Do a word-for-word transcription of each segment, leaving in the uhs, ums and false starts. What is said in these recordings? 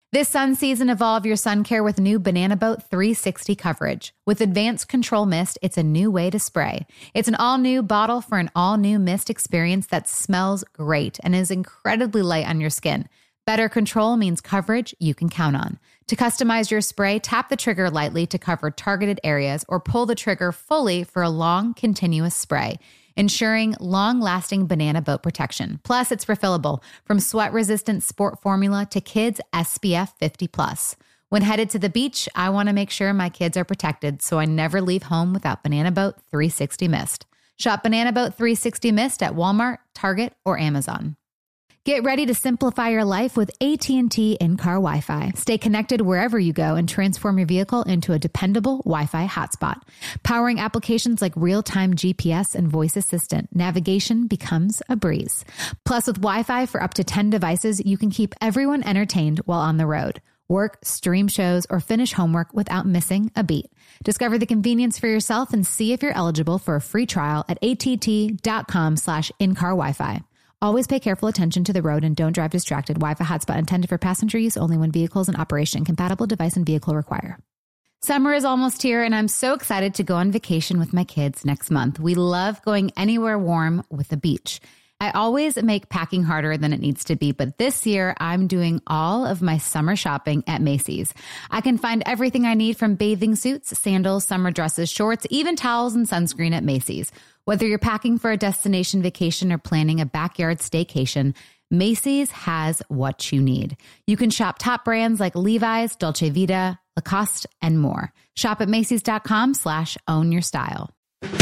This sun season, evolve your sun care with new Banana Boat three sixty coverage. With advanced control mist, it's a new way to spray. It's an all-new bottle for an all-new mist experience that smells great and is incredibly light on your skin. Better control means coverage you can count on. To customize your spray, tap the trigger lightly to cover targeted areas or pull the trigger fully for a long, continuous spray, ensuring long-lasting Banana Boat protection. Plus, it's refillable from sweat-resistant sport formula to kids S P F fifty plus. When headed to the beach, I want to make sure my kids are protected, so I never leave home without Banana Boat three sixty Mist. Shop Banana Boat three sixty Mist at Walmart, Target, or Amazon. Get ready to simplify your life with A T and T in-car Wi-Fi. Stay connected wherever you go and transform your vehicle into a dependable Wi-Fi hotspot. Powering applications like real-time G P S and voice assistant, navigation becomes a breeze. Plus, with Wi-Fi for up to ten devices, you can keep everyone entertained while on the road. Work, stream shows, or finish homework without missing a beat. Discover the convenience for yourself and see if you're eligible for a free trial at att.com slash in-car Wi-Fi. Always pay careful attention to the road and don't drive distracted. Wi-Fi hotspot intended for passenger use only when vehicles in operation. Compatible device and vehicle require. Summer is almost here, and I'm so excited to go on vacation with my kids next month. We love going anywhere warm with the beach. I always make packing harder than it needs to be, but this year I'm doing all of my summer shopping at Macy's. I can find everything I need from bathing suits, sandals, summer dresses, shorts, even towels and sunscreen at Macy's. Whether you're packing for a destination vacation or planning a backyard staycation, Macy's has what you need. You can shop top brands like Levi's, Dolce Vita, Lacoste, and more. Shop at Macy's.com slash own your style.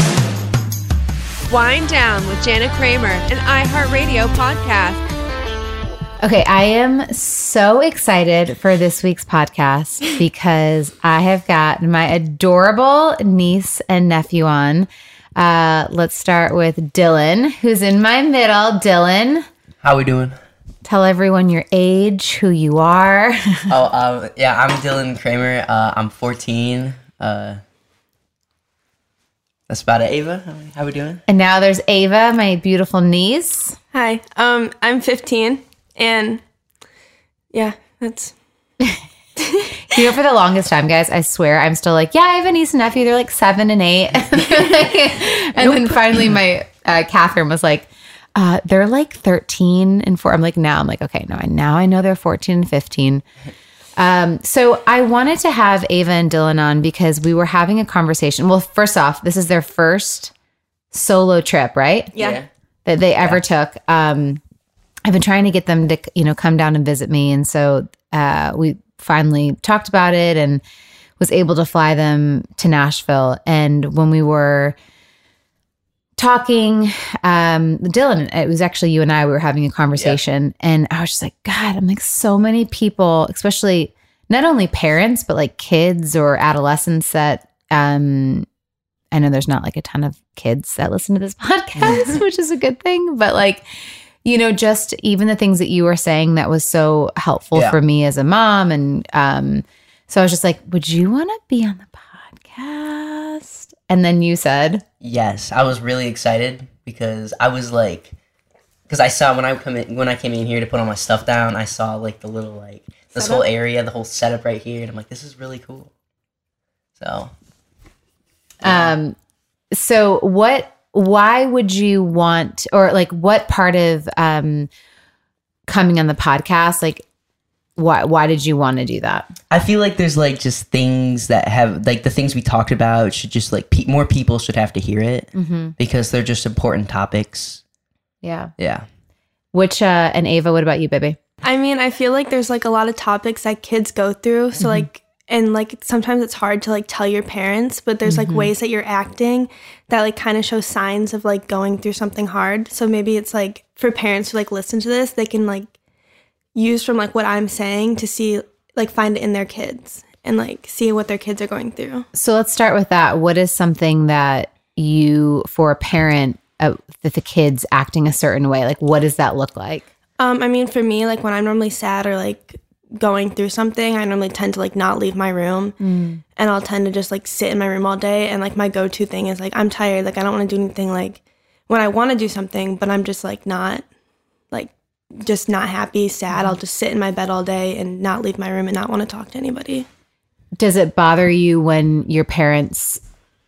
Wind Down with Jana Kramer, an iHeartRadio podcast. Okay, I am so excited for this week's podcast because I have got my adorable niece and nephew on. Uh, let's start with Dylan, who's in my middle. Dylan. How we doing? Tell everyone your age, who you are. oh, um, yeah, I'm Dylan Kramer. Uh, I'm fourteen. Uh, that's about it. Ava, how we doing? And now there's Ava, my beautiful niece. Hi, um, I'm fifteen, and yeah, that's... You know, for the longest time, guys, I swear, I'm still like, yeah, I have a niece and nephew. They're like seven and eight. And then finally my uh, Catherine was like, uh, they're like thirteen and four. I'm like, now I'm like, okay, no, now I know they're fourteen and fifteen. Um, so I wanted to have Ava and Dylan on because we were having a conversation. Well, first off, this is their first solo trip, right? Yeah. yeah. That they ever yeah. took. Um, I've been trying to get them to, you know, come down and visit me. And so uh, we finally talked about it and was able to fly them to Nashville. And when we were talking, um, Dylan, it was actually you and I, we were having a conversation yeah. and I was just like, God, I'm like so many people, especially not only parents, but like kids or adolescents that, um, I know there's not like a ton of kids that listen to this podcast, which is a good thing, but like, you know, just even the things that you were saying that was so helpful yeah. for me as a mom. And um, so I was just like, would you want to be on the podcast? And then you said, yes. I was really excited because I was like, because I saw when I come in, when I came in here to put all my stuff down, I saw like the little like this setup? whole area, the whole setup right here, and I'm like, this is really cool. So, yeah. um, so what? Why would you want, or like what part of um, coming on the podcast, like why why did you want to do that? I feel like there's like just things that have like the things we talked about should just like pe- more people should have to hear it mm-hmm. because they're just important topics. Yeah. Yeah. Which, uh, and Ava, what about you, baby? I mean, I feel like there's like a lot of topics that kids go through. So mm-hmm. like, and like sometimes it's hard to like tell your parents, but there's like mm-hmm. ways that you're acting that like kind of show signs of like going through something hard. So maybe it's like for parents to like listen to this, they can like use from like what I'm saying to see, like find it in their kids and like see what their kids are going through. So let's start with that. What is something that you, for a parent, uh, that the kids acting a certain way, like what does that look like? Um, I mean, for me, like when I'm normally sad or like going through something, I normally tend to like not leave my room mm. and I'll tend to just like sit in my room all day. And like my go-to thing is like, I'm tired. Like I don't want to do anything like when I want to do something, but I'm just like not like just not happy, sad, I'll just sit in my bed all day and not leave my room and not want to talk to anybody. Does it bother you when your parents,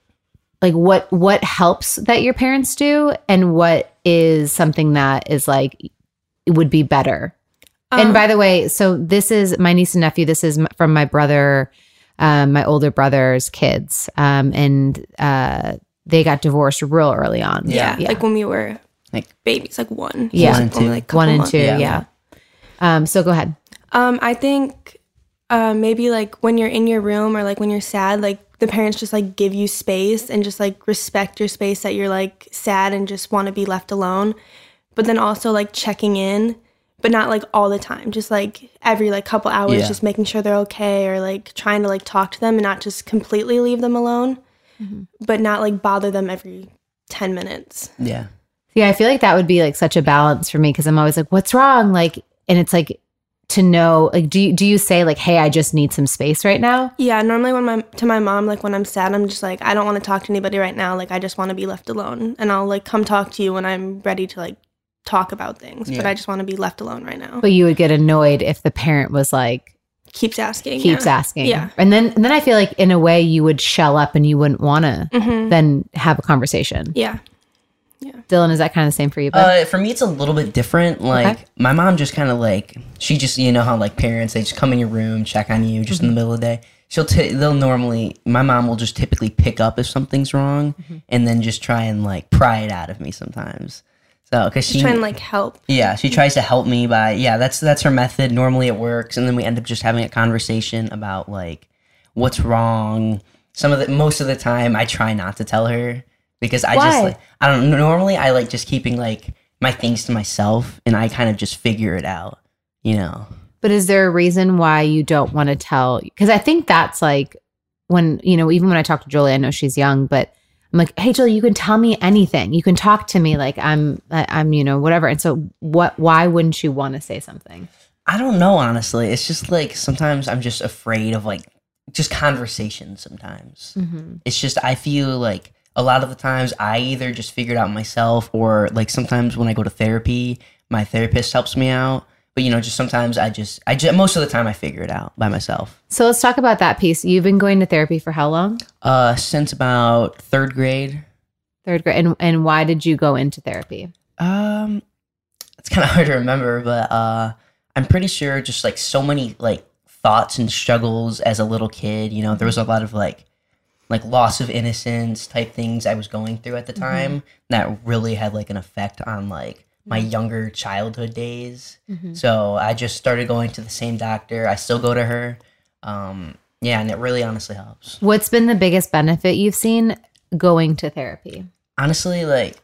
like what what helps that your parents do, and what is something that is like it would be better? Um, and by the way, so this is my niece and nephew. This is m- from my brother, um, my older brother's kids, um, and uh, they got divorced real early on. Yeah, yeah. like when we were Like babies, like one. Yeah, one and two. Like one and months. two. Yeah. Yeah. Um. So go ahead. Um, I think uh, maybe like when you're in your room or like when you're sad, like the parents just like give you space and just like respect your space that you're like sad and just want to be left alone. But then also like checking in, but not like all the time, just like every like couple hours, Yeah. just making sure they're okay, or like trying to like talk to them and not just completely leave them alone, mm-hmm. but not like bother them every ten minutes. yeah. Yeah, I feel like that would be like such a balance for me, because I'm always like, what's wrong? Like, and it's like to know, like, do you, do you say like, hey, I just need some space right now? Yeah, normally when my to my mom, like when I'm sad, I'm just like, I don't want to talk to anybody right now. Like I just want to be left alone, and I'll like come talk to you when I'm ready to like talk about things. Yeah. But I just want to be left alone right now. But you would get annoyed if the parent was like, Keeps asking. keeps yeah. asking. Yeah. And then, and then I feel like in a way you would shell up and you wouldn't want to Mm-hmm. then have a conversation. Yeah. Dylan, is that kind of the same for you? Bud? Uh, for me, it's a little bit different. Like Okay. my mom just kind of like she just you know how like parents they just come in your room, check on you just Mm-hmm. in the middle of the day. She'll t- they'll normally my mom will just typically pick up if something's wrong, Mm-hmm. and then just try and like pry it out of me sometimes. So because she Just trying to like help. yeah she tries to help me by yeah that's that's her method. Normally it works, and then we end up just having a conversation about like what's wrong. Some of the most of the time I try not to tell her. Because I Why? just, like, I don't know, normally I like just keeping, like, my things to myself, and I kind of just figure it out, you know? But is there a reason why you don't want to tell? Because I think that's like when, you know, even when I talk to Julie, I know she's young, but I'm like, hey, Julie, you can tell me anything. You can talk to me like I'm, I'm, you know, whatever. And so what, why wouldn't you want to say something? I don't know, honestly. It's just, like, sometimes I'm just afraid of, like, just conversations sometimes. Mm-hmm. It's just, I feel like a lot of the times I either just figure it out myself, or, like, sometimes when I go to therapy, my therapist helps me out. But, you know, just sometimes I just, I just, most of the time I figure it out by myself. So let's talk about that piece. You've been going to therapy for how long? Uh, since about third grade. Third grade. And, and why did you go into therapy? Um, it's kind of hard to remember, but uh, I'm pretty sure just like so many like thoughts and struggles as a little kid. You know, there was a lot of like like loss of innocence type things I was going through at the time mm-hmm. that really had like an effect on like my younger childhood days. Mm-hmm. So I just started going to the same doctor. I still go to her. Um, yeah, and it really honestly helps. What's been the biggest benefit you've seen going to therapy? Honestly, like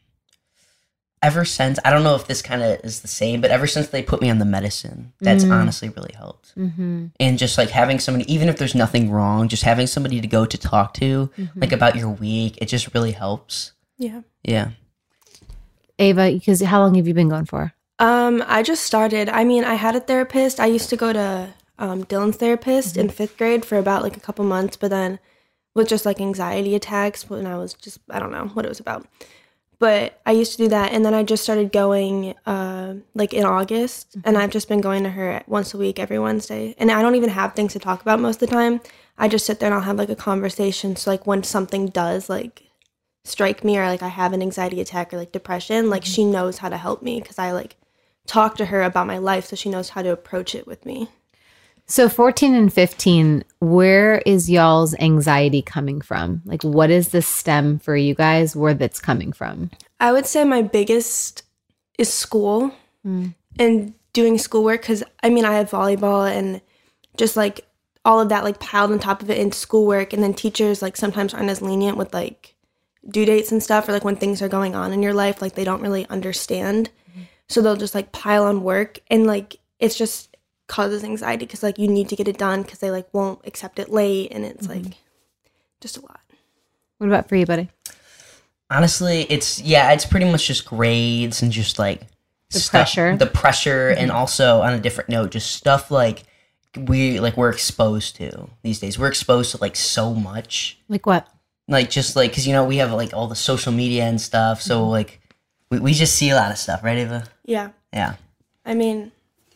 ever since, I don't know if this kind of is the same, but ever since they put me on the medicine, that's mm. honestly really helped. Mm-hmm. And just like having somebody, even if there's nothing wrong, just having somebody to go to talk to, mm-hmm. like about your week, it just really helps. Yeah. Yeah. Ava, because how long have you been going for? Um, I just started. I mean, I had a therapist. I used to go to um, Dylan's therapist mm-hmm. in fifth grade for about like a couple months, but then with just like anxiety attacks when I was just, I don't know what it was about. But I used to do that, and then I just started going uh, like in August, mm-hmm. and I've just been going to her once a week, every Wednesday. And I don't even have things to talk about most of the time. I just sit there and I'll have like a conversation. So like when something does like strike me, or like I have an anxiety attack or like depression, like she knows how to help me because I like talk to her about my life, so she knows how to approach it with me. So fourteen and fifteen, where is y'all's anxiety coming from? Like, what is the stem for you guys, where that's coming from? I would say my biggest is school mm. and doing schoolwork, because I mean, I have volleyball and just like all of that like piled on top of it in schoolwork, and then teachers like sometimes aren't as lenient with like due dates and stuff, or like when things are going on in your life, like they don't really understand. Mm. So they'll just like pile on work, and like it's just causes anxiety because like you need to get it done because they like won't accept it late, and it's mm-hmm. like just a lot. What about for you, buddy? Honestly, it's yeah, it's pretty much just grades and just like the stuff, pressure, the pressure, mm-hmm. and also on a different note, just stuff like we like we're exposed to these days. We're exposed to like so much. Like what? Like just like because you know we have like all the social media and stuff, so like we we just see a lot of stuff, right, Ava? Yeah. Yeah. I mean,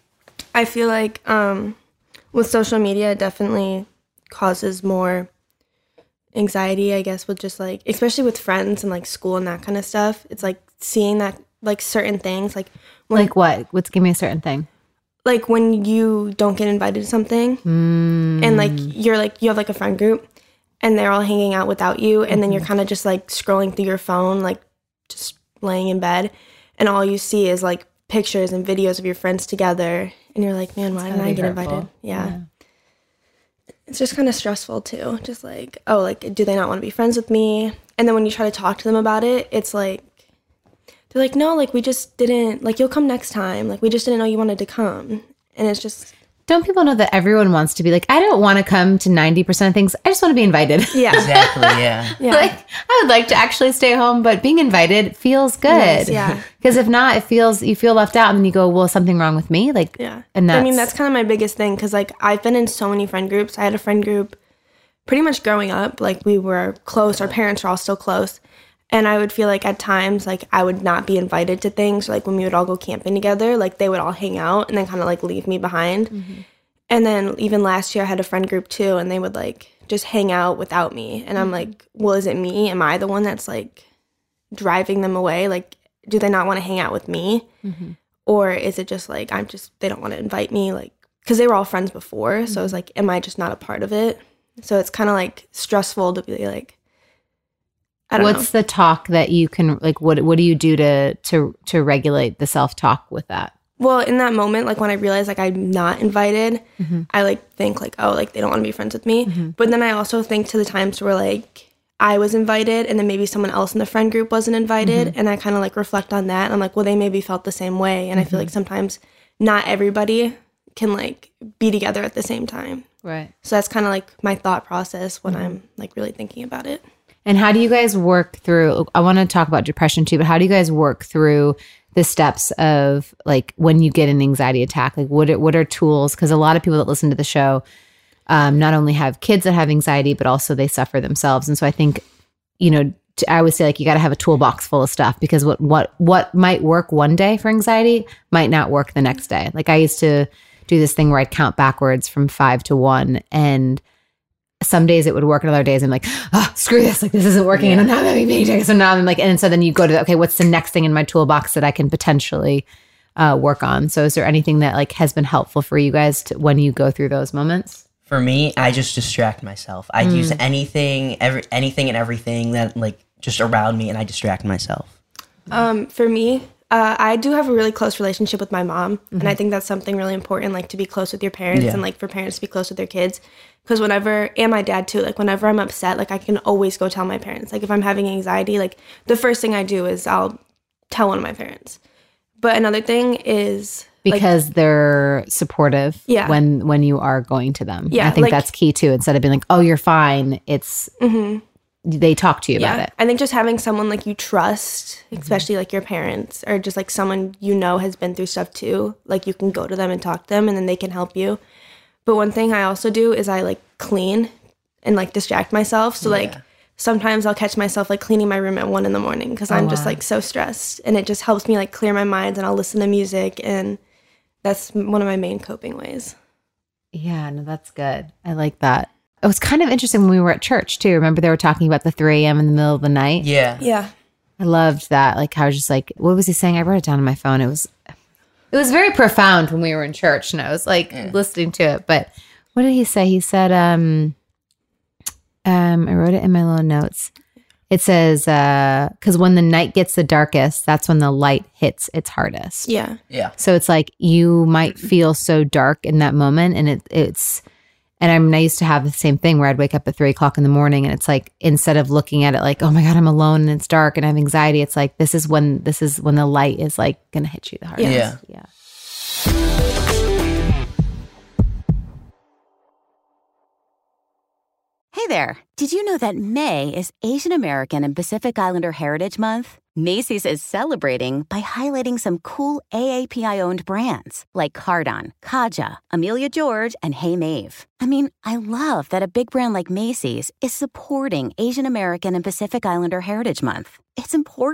I feel like um, with social media, it definitely causes more anxiety, I guess, with just like, especially with friends and like school and that kind of stuff. It's like seeing that, like certain things, like when, Like what? What's give me a certain thing? like when you don't get invited to something Mm. and like you're like, you have like a friend group and they're all hanging out without you. And then you're kind of just like scrolling through your phone, like just laying in bed. And all you see is like pictures and videos of your friends together. And you're like, man, why didn't I get hurtful. invited? Yeah. It's just kind of stressful too. Just like, oh, like, do they not want to be friends with me? And then when you try to talk to them about it, it's like, they're like, no, like, we just didn't, like, you'll come next time. Like, we just didn't know you wanted to come. And it's just, Don't people know that everyone wants to be like, I don't want to come to ninety percent of things. I just want to be invited. yeah. Exactly, yeah. Yeah. Like, I would like to actually stay home, but being invited feels good. Nice, yeah. Because if not, it feels, you feel left out and then you go, well, is something wrong with me? Like, Yeah. and that's, I mean, that's kind of my biggest thing because, like, I've been in so many friend groups. I had a friend group pretty much growing up. Like, we were close. Our parents are all still close. And I would feel like at times, like, I would not be invited to things. Like, when we would all go camping together, like, they would all hang out and then kind of, like, leave me behind. Mm-hmm. And then even last year, I had a friend group, too, and they would, like, just hang out without me. And I'm like, well, is it me? Am I the one that's, like, driving them away? Like, do they not want to hang out with me? Mm-hmm. Or is it just, like, I'm just, they don't want to invite me? Like, because they were all friends before. Mm-hmm. So I was like, am I just not a part of it? So it's kind of, like, stressful to be, like, I don't what's know. the talk that you can, like, what, what do you do to, to, to regulate the self-talk with that? Well, in that moment, like, when I realized, like, I'm not invited, Mm-hmm. I, like, think, like, oh, like, they don't want to be friends with me. Mm-hmm. But then I also think to the times where, like, I was invited and then maybe someone else in the friend group wasn't invited. Mm-hmm. And I kind of, like, reflect on that. And I'm like, well, they maybe felt the same way. And Mm-hmm. I feel like sometimes not everybody can, like, be together at the same time. Right. So that's kind of, like, my thought process when mm-hmm. I'm, like, really thinking about it. And how do you guys work through, I want to talk about depression too, but how do you guys work through the steps of, like, when you get an anxiety attack? Like, what are, what are tools? Because a lot of people that listen to the show um, not only have kids that have anxiety, but also they suffer themselves. And so I think, you know, to, I would say, like, you got to have a toolbox full of stuff, because what, what, what might work one day for anxiety might not work the next day. Like, I used to do this thing where I'd count backwards from five to one, and some days it would work, and other days I'm like, oh, screw this. Like, this isn't working. Yeah. And I'm not having pain. So now I'm like, and so then you go to, okay, what's the next thing in my toolbox that I can potentially uh, work on? So is there anything that, like, has been helpful for you guys to, when you go through those moments? For me, I just distract myself. I Mm. use anything, every anything and everything that, like, just around me, and I distract myself. Um, for me, uh, I do have a really close relationship with my mom. Mm-hmm. And I think that's something really important, like, to be close with your parents Yeah. and, like, for parents to be close with their kids. Because whenever, and my dad too, like, whenever I'm upset, like, I can always go tell my parents. Like, if I'm having anxiety, like, the first thing I do is I'll tell one of my parents. But another thing is, like, Because they're supportive Yeah. when when you are going to them. Yeah, I think like- that's key too. Instead of being like, oh, you're fine. It's, they talk to you about yeah, it. I think just having someone, like, you trust, especially, like, your parents, or just, like, someone you know has been through stuff too, like, you can go to them and talk to them, and then they can help you. But one thing I also do is I, like, clean and, like, distract myself. So, like, Yeah. sometimes I'll catch myself, like, cleaning my room at one in the morning because I'm just, wow. like, so stressed. And it just helps me, like, clear my mind, and I'll listen to music. And that's one of my main coping ways. Yeah, no, that's good. I like that. It was kind of interesting when we were at church too. Remember they were talking about the three a.m. in the middle of the night? Yeah. Yeah. I loved that. Like, I was just like, what was he saying? I wrote it down on my phone. It was, it was very profound when we were in church, and I was like listening to it. But what did he say? He said, um, um, I wrote it in my little notes. It says, uh, because when the night gets the darkest, that's when the light hits its hardest. Yeah. Yeah. So it's like you might feel so dark in that moment, and it it's, and I mean, I used to have the same thing where I'd wake up at three o'clock in the morning, and it's like, instead of looking at it like, oh my God, I'm alone and it's dark and I have anxiety, it's like, this is when this is when the light is like gonna hit you the hardest. Yeah. Yeah. Hey there. Did you know that May is Asian American and Pacific Islander Heritage Month? Macy's is celebrating by highlighting some cool A A P I-owned brands like Cardon, Kaja, Amelia George, and Hey Mave. I mean, I love that a big brand like Macy's is supporting Asian American and Pacific Islander Heritage Month. It's important.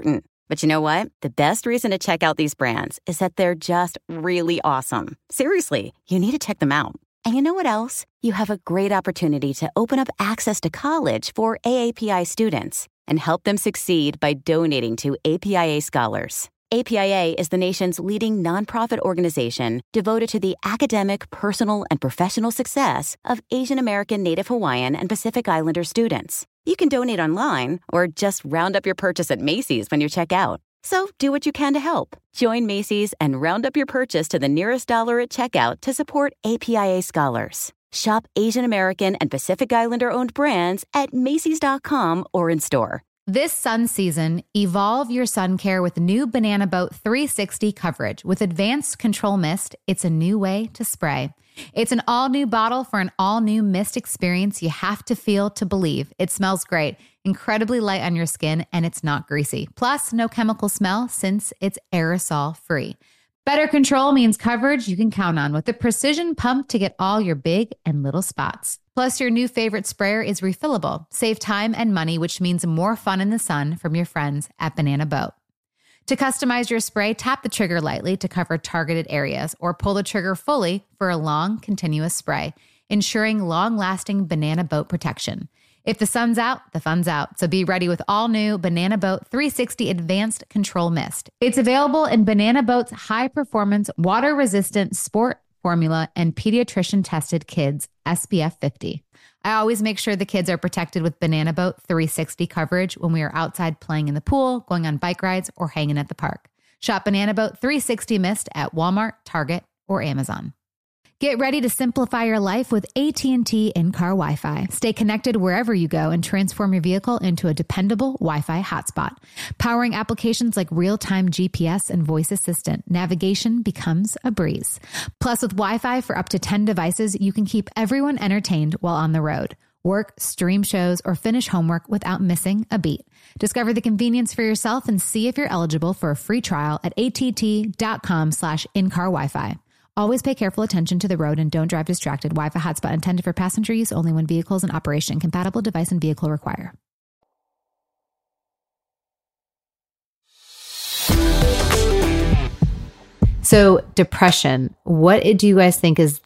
But you know what? The best reason to check out these brands is that they're just really awesome. Seriously, you need to check them out. And you know what else? You have a great opportunity to open up access to college for A A P I students and help them succeed by donating to A P I A Scholars. A P I A is the nation's leading nonprofit organization devoted to the academic, personal, and professional success of Asian American, Native Hawaiian, and Pacific Islander students. You can donate online or just round up your purchase at Macy's when you check out. So do what you can to help. Join Macy's and round up your purchase to the nearest dollar at checkout to support A P I A Scholars. Shop Asian American and Pacific Islander-owned brands at Macy's dot com or in store. This sun season, evolve your sun care with new Banana Boat three sixty coverage. With advanced control mist, it's a new way to spray. It's an all-new bottle for an all-new mist experience you have to feel to believe. It smells great, incredibly light on your skin, and it's not greasy. Plus, no chemical smell since it's aerosol-free. Better control means coverage you can count on with the precision pump to get all your big and little spots. Plus, your new favorite sprayer is refillable. Save time and money, which means more fun in the sun from your friends at Banana Boat. To customize your spray, tap the trigger lightly to cover targeted areas or pull the trigger fully for a long, continuous spray, ensuring long-lasting Banana Boat protection. If the sun's out, the fun's out. So be ready with all new Banana Boat three sixty Advanced Control Mist. It's available in Banana Boat's high-performance, water-resistant sport formula and pediatrician-tested kids S P F fifty. I always make sure the kids are protected with Banana Boat three sixty coverage when we are outside playing in the pool, going on bike rides, or hanging at the park. Shop Banana Boat three sixty Mist at Walmart, Target, or Amazon. Get ready to simplify your life with A T and T in-car Wi-Fi. Stay connected wherever you go and transform your vehicle into a dependable Wi-Fi hotspot. Powering applications like real-time G P S and voice assistant, navigation becomes a breeze. Plus, with Wi-Fi for up to ten devices, you can keep everyone entertained while on the road. Work, stream shows, or finish homework without missing a beat. Discover the convenience for yourself and see if you're eligible for a free trial at att.com slash in-car Wi-Fi. Always pay careful attention to the road and don't drive distracted. Wi-Fi hotspot intended for passenger use only when vehicle is in operation. Compatible device and vehicle require. So depression, what do you guys think is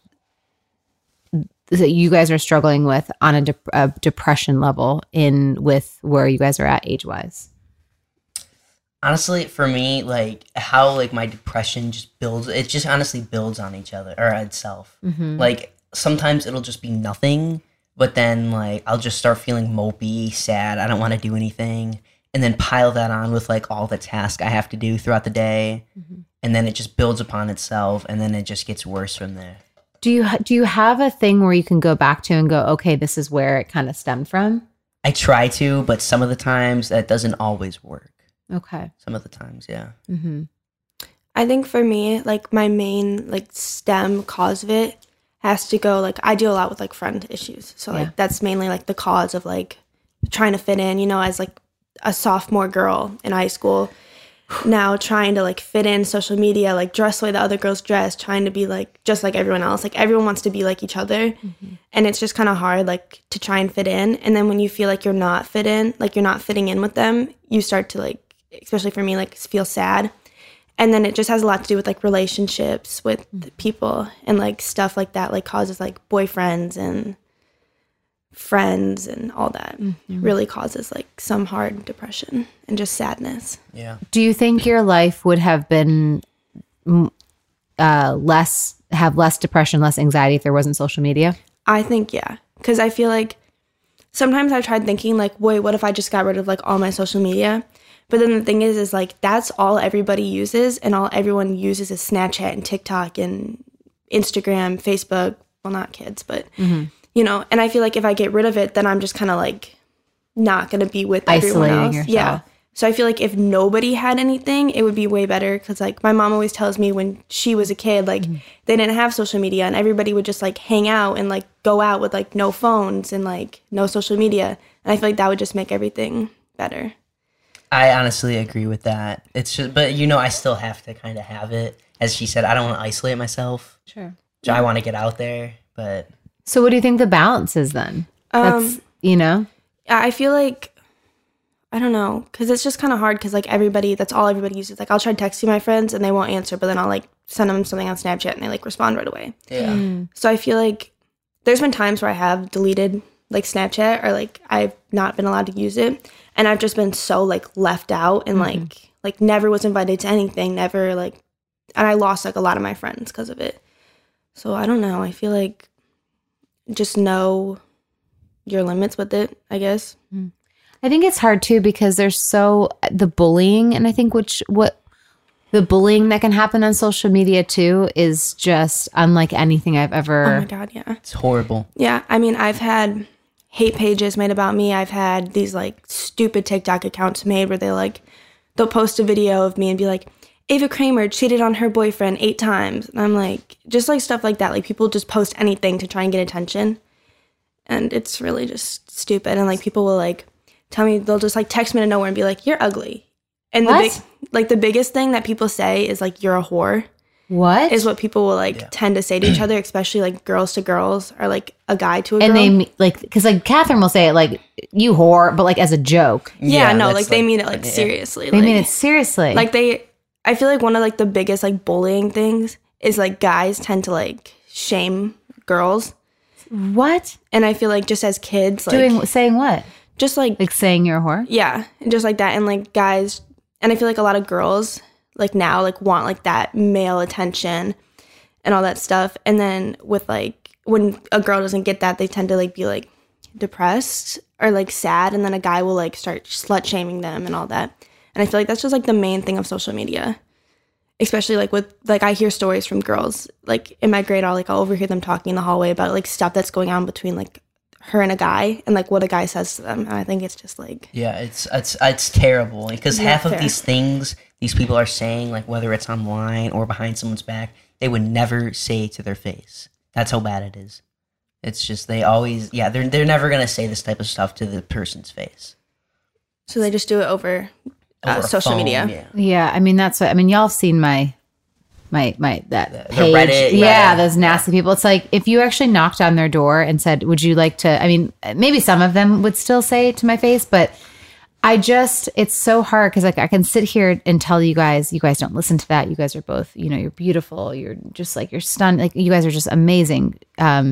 that you guys are struggling with on a, de- a depression level in with where you guys are at age-wise? Honestly, for me, like how like my depression just builds, it just honestly builds on each other or itself. Mm-hmm. Like sometimes it'll just be nothing, but then like I'll just start feeling mopey, sad. I don't want to do anything, and then pile that on with like all the tasks I have to do throughout the day, mm-hmm. and then it just builds upon itself, and then it just gets worse from there. Do you do you have a thing where you can go back to and go, okay, this is where it kind of stemmed from? I try to, but some of the times that doesn't always work. Okay. Some of the times, yeah. Mm-hmm. I think for me, like my main like stem cause of it has to go like I deal a lot with like friend issues. So like yeah. that's mainly like the cause of like trying to fit in, you know, as like a sophomore girl in high school. Now trying to like fit in social media, like dress the way the other girls dress, trying to be like just like everyone else. Like everyone wants to be like each other. Mm-hmm. And it's just kind of hard like to try and fit in. And then when you feel like you're not fit in, like you're not fitting in with them, you start to like, especially for me, like feel sad. And then it just has a lot to do with like relationships with mm-hmm. people and like stuff like that, like causes like boyfriends and friends and all that mm-hmm. really causes like some hard depression and just sadness. Yeah. Do you think your life would have been uh, less, have less depression, less anxiety if there wasn't social media? I think, yeah. Because I feel like sometimes I've tried thinking like, wait, what if I just got rid of like all my social media? But then the thing is, is like, that's all everybody uses, and all everyone uses is Snapchat and TikTok and Instagram, Facebook. Well, not kids, but, mm-hmm. you know, and I feel like if I get rid of it, then I'm just kind of like not going to be with Isolating everyone else. Yourself. Yeah. So I feel like if nobody had anything, it would be way better. Because like my mom always tells me when she was a kid, like mm-hmm. they didn't have social media and everybody would just like hang out and like go out with like no phones and like no social media. And I feel like that would just make everything better. I honestly agree with that. It's just, but you know, I still have to kind of have it. As she said, I don't want to isolate myself. Sure. So yeah. I want to get out there, but. So what do you think the balance is then? Um, That's, you know? I feel like I don't know, because it's just kind of hard because, like, everybody, that's all everybody uses. Like, I'll try texting my friends and they won't answer, but then I'll, like, send them something on Snapchat and they, like, respond right away. Yeah. Mm. So I feel like there's been times where I have deleted, like, Snapchat or, like, I've not been allowed to use it. And I've just been so, like, left out and, Mm-hmm. like, like, never was invited to anything, never, like, and I lost, like, a lot of my friends because of it. So I don't know. I feel like just know your limits with it, I guess. I think it's hard too because there's so the bullying, and I think which what the bullying that can happen on social media too is just unlike anything I've ever. Oh my God, yeah. It's horrible. Yeah, I mean, I've had hate pages made about me. I've had these, like, stupid TikTok accounts made where they, like, they'll post a video of me and be like, Ava Kramer cheated on her boyfriend eight times. And I'm like, just, like, stuff like that. Like, people just post anything to try and get attention. And it's really just stupid. And, like, people will, like, tell me, they'll just, like, text me out of nowhere and be like, you're ugly. And the What? big, like, the biggest thing that people say is, like, you're a whore. What Is what people will, like, Yeah. tend to say to each other, especially, like, girls to girls or, like, a guy to a and girl. they me- like because like Catherine will say it like you whore, but like as a joke. Yeah, no, that's like, they mean it, like, yeah. seriously. They like, mean it seriously. Like, they, I feel like one of, like, the biggest, like, bullying things is, like, guys tend to, like, shame girls. what And I feel like just as kids, like, doing saying what just, like, like saying you're a whore. yeah, and just like that. And, like, guys, and I feel like a lot of girls, like, now, like, want, like, that male attention and all that stuff. And then with, like, when a girl doesn't get that, they tend to, like, be, like, depressed or, like, sad. And then a guy will, like, start slut shaming them and all that. And I feel like that's just, like, the main thing of social media. Especially, like, with, like, I hear stories from girls, like, in my grade, I'll, like, I'll overhear them talking in the hallway about, like, stuff that's going on between, like, her and a guy and, like, what a guy says to them. And I think it's just, like, Yeah, it's it's it's terrible because Yeah, half of fair. these things these people are saying, like whether it's online or behind someone's back, they would never say to their face. That's how bad it is. It's just they always, yeah, they're they're never gonna say this type of stuff to the person's face. so they just do it over, uh, Over a social phone, media. Yeah. Yeah, I mean that's what I mean. Y'all have seen my, my my that The- the page. Reddit, yeah, Reddit. those nasty people. It's like if you actually knocked on their door and said, "Would you like to?" I mean, maybe some of them would still say it to my face, but I just it's so hard because like I can sit here and tell you guys, you guys don't listen to that. You guys are both, you know, you're beautiful. You're just like you're stunned. Like you guys are just amazing. Um,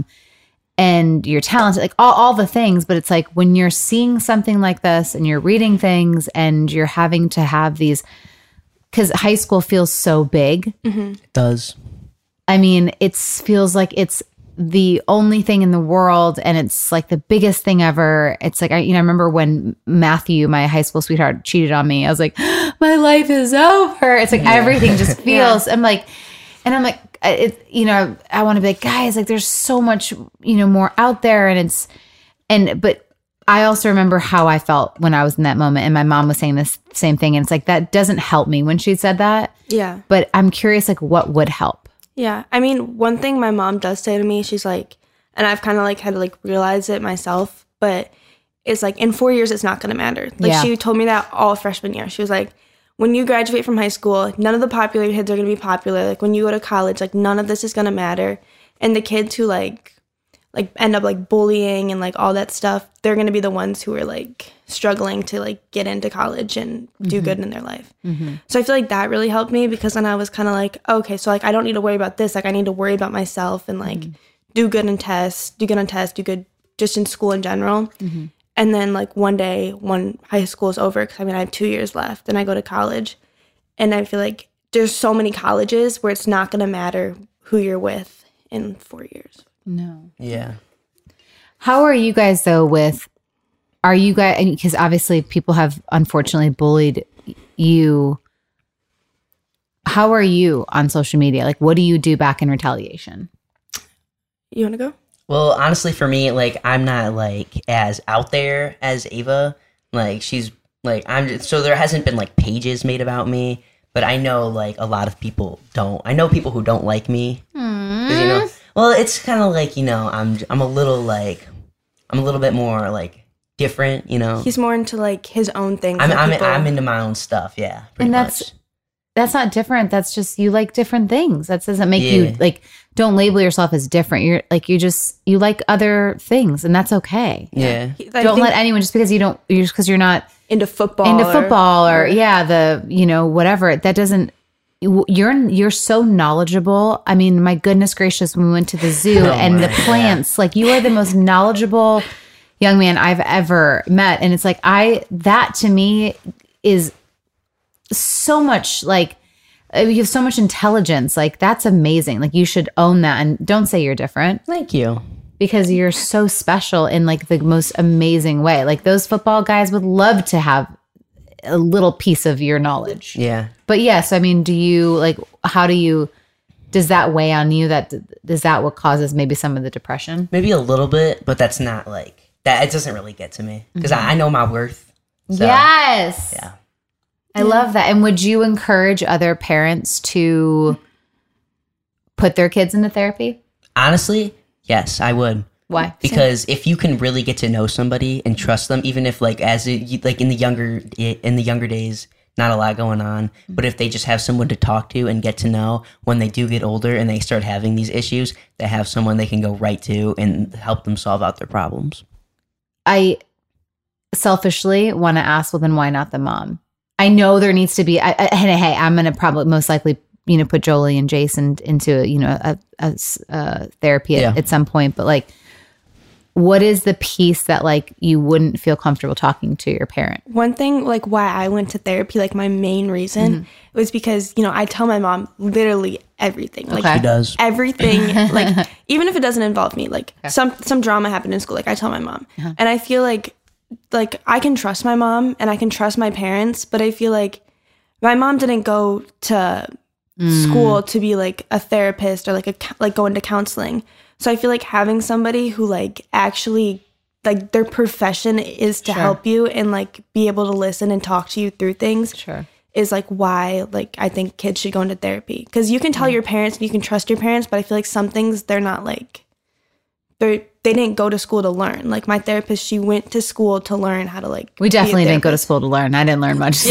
and you're talented, like all, all the things. But it's like when you're seeing something like this and you're reading things and you're having to have these, because high school feels so big. It does. I mean, it feels like it's the only thing in the world and it's like the biggest thing ever. It's like, I, you know, I remember when Matthew, my high school sweetheart, cheated on me. I was like, my life is over. It's like everything just feels, I'm like, and I'm like, it, you know, I want to be like, guys, like there's so much, you know, more out there. And it's, and, but I also remember how I felt when I was in that moment. And my mom was saying this same thing. And it's like, that doesn't help me when she said that. Yeah. But I'm curious, like, what would help? Yeah. I mean, one thing my mom does say to me, she's like, and I've kind of like had to like realize it myself, but it's like in four years, it's not going to matter. Like Yeah. she told me that all freshman year. She was like, when you graduate from high school, none of the popular kids are going to be popular. Like when you go to college, like none of this is going to matter. And the kids who like, like end up like bullying and like all that stuff, they're going to be the ones who are like struggling to like get into college and do good in their life. So I feel like that really helped me because then I was kind of like, okay, so like I don't need to worry about this. Like I need to worry about myself and like do good in tests, do good on tests, do good just in school in general. And then like one day when high school is over, because I mean I have two years left and I go to college, and I feel like there's so many colleges where it's not going to matter who you're with in four years. No. Yeah. How are you guys though with, are you guys, because obviously people have unfortunately bullied you. How are you on social media? Like, what do you do back in retaliation? You want to go? Well, honestly, for me, like, I'm not, like, as out there as Ava. Like, she's, like, I'm just, so there hasn't been, like, pages made about me, but I know, like, a lot of people don't. I know people who don't like me. 'Cause, you know, well, it's kind of like, you know, I'm, I'm a little, like, I'm a little bit more, like, different, you know? He's more into like his own things. I'm, than I'm, people- I'm into my own stuff, yeah. Pretty And that's- much. That's not different. That's just, you like different things. That doesn't make Yeah. you like, don't label yourself as different. You're like, you just, you like other things and that's okay. Yeah. He- I Don't think- let anyone, just because you don't, just because you're not into football. into or- football or, or yeah, the, you know, whatever. That doesn't, you're you're so knowledgeable. I mean, my goodness gracious, when we went to the zoo Oh and the my, plants, like you are the most knowledgeable young man I've ever met. And it's like, I, that to me is so much like, uh, you have so much intelligence. Like that's amazing. Like you should own that and don't say you're different. Thank you. Because you're so special in like the most amazing way. Like those football guys would love to have a little piece of your knowledge. Yeah. But yes, I mean, do you like, how do you, does that weigh on you? That is that what causes maybe some of the depression? Maybe a little bit, but that's not like, that. It doesn't really get to me because Mm-hmm. I, I know my worth. So, Yes. Yeah. I love that. And would you encourage other parents to put their kids into therapy? Honestly, yes, I would. Why? Because if you can really get to know somebody and trust them, even if like as it, like in the younger in the younger days, not a lot going on, but if they just have someone to talk to and get to know, when they do get older and they start having these issues, they have someone they can go right to and help them solve out their problems. I selfishly want to ask, well, then why not the mom? I know there needs to be, I, I, hey, hey, I'm going to probably most likely, you know, put Jolie and Jason into, you know, a, a, s- uh, therapy at, Yeah. at some point. But like, what is the piece that like you wouldn't feel comfortable talking to your parent? One thing, like why I went to therapy, like my main reason Mm-hmm. was because, you know, I tell my mom literally everything. Like Okay. She does. everything, like even if it doesn't involve me, like some some drama happened in school, like I tell my mom. Uh-huh. And I feel like like I can trust my mom and I can trust my parents, but I feel like my mom didn't go to school to be like a therapist or like a cou- like go into counseling. So I feel like having somebody who like actually like their profession is to Sure. help you and like be able to listen and talk to you through things Sure. is like why like I think kids should go into therapy, because you can tell your parents and you can trust your parents, but I feel like some things they're not like they they didn't go to school to learn. Like my therapist, she went to school to learn how to like We be a definitely didn't go to therapist. school to learn. I didn't learn much.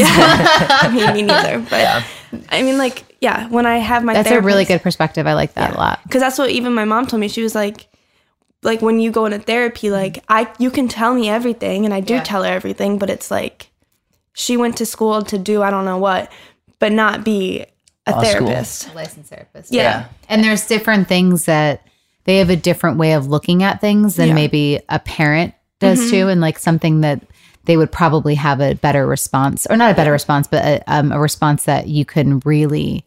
I mean, me neither, but I mean like yeah, when I have my That's a therapist, really good perspective. I like that a lot. because that's what even my mom told me. She was like, like when you go into therapy, like I, you can tell me everything, and I do Yeah. tell her everything, but it's like she went to school to do I don't know what, but not be a Law school. therapist. Licensed therapist. Yeah. And there's different things that they have a different way of looking at things than Yeah. maybe a parent does too. And like something that they would probably have a better response, or not a better response, but a, um, a response that you can really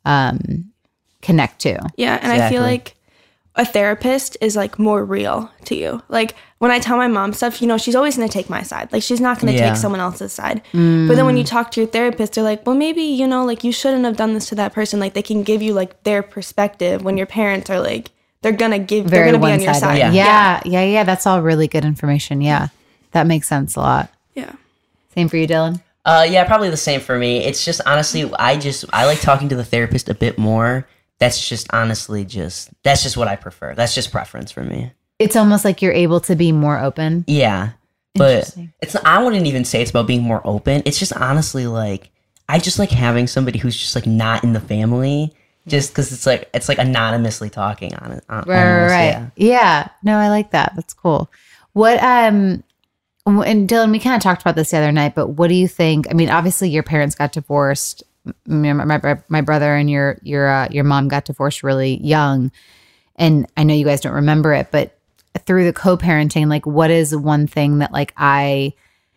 um, connect to. Yeah, and I feel Exactly. like a therapist is like more real to you. Like when I tell my mom stuff, you know, she's always going to take my side. Like she's not going to Yeah. take someone else's side. But then when you talk to your therapist, they're like, well, maybe, you know, like you shouldn't have done this to that person. Like they can give you like their perspective, when your parents are like, they're going to give, Very they're going to be on your one-sided. side. Yeah. yeah. Yeah. Yeah. That's all really good information. Yeah. That makes sense a lot. Yeah. Same for you, Dylan? Uh, yeah, probably the same for me. It's just honestly, I just I like talking to the therapist a bit more. That's just honestly just that's just what I prefer. That's just preference for me. It's almost like you're able to be more open. Yeah, but Interesting. it's I wouldn't even say it's about being more open. It's just honestly like I just like having somebody who's just like not in the family, just because it's like it's like anonymously talking on it. On, Right, almost, right. Yeah. Yeah. No, I like that. That's cool. What um and Dylan, we kind of talked about this the other night, but what do you think? I mean, obviously your parents got divorced. My my, my brother and your your uh, your mom got divorced really young. And I know you guys don't remember it, but through the co-parenting, like what is one thing that like I